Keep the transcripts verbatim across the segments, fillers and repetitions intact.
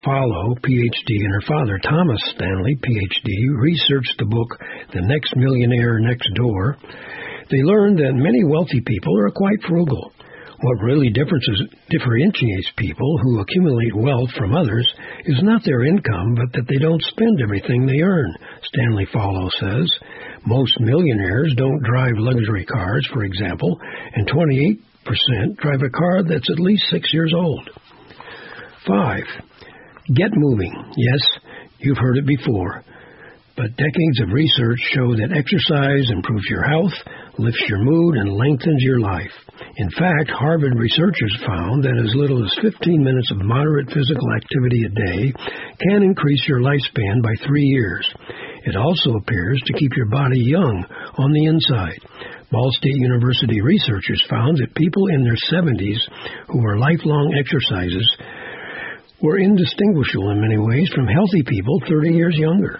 Follow, P H D, and her father, Thomas Stanley, P H D, researched the book The Next Millionaire Next Door. They learned that many wealthy people are quite frugal. What really differentiates people who accumulate wealth from others is not their income, but that they don't spend everything they earn, Stanley Follow says. Most millionaires don't drive luxury cars, for example, and twenty-eight percent drive a car that's at least six years old. Five, get moving. Yes, you've heard it before. But decades of research show that exercise improves your health, lifts your mood, and lengthens your life. In fact, Harvard researchers found that as little as fifteen minutes of moderate physical activity a day can increase your lifespan by three years. It also appears to keep your body young on the inside. Ball State University researchers found that people in their seventies who were lifelong exercisers were indistinguishable in many ways from healthy people thirty years younger.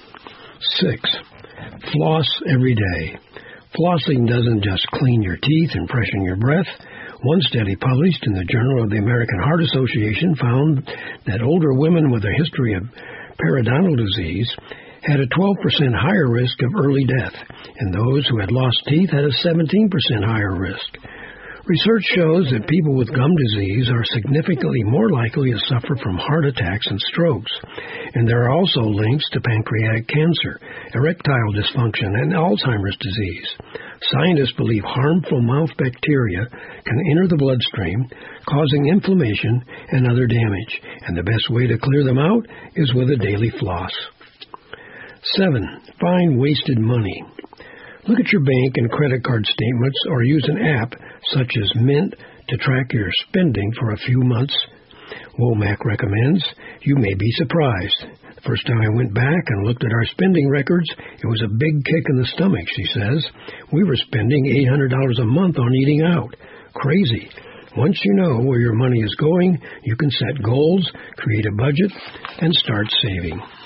Six, floss every day. Flossing doesn't just clean your teeth and freshen your breath. One study published in the Journal of the American Heart Association found that older women with a history of periodontal disease had a twelve percent higher risk of early death, and those who had lost teeth had a seventeen percent higher risk. Research shows that people with gum disease are significantly more likely to suffer from heart attacks and strokes, and there are also links to pancreatic cancer, erectile dysfunction, and Alzheimer's disease. Scientists believe harmful mouth bacteria can enter the bloodstream, causing inflammation and other damage, and the best way to clear them out is with a daily floss. Seven, find wasted money. Look at your bank and credit card statements or use an app such as Mint to track your spending for a few months. Womack recommends. You may be surprised. The first time I went back and looked at our spending records, it was a big kick in the stomach, she says. We were spending eight hundred dollars a month on eating out. Crazy. Once you know where your money is going, you can set goals, create a budget, and start saving.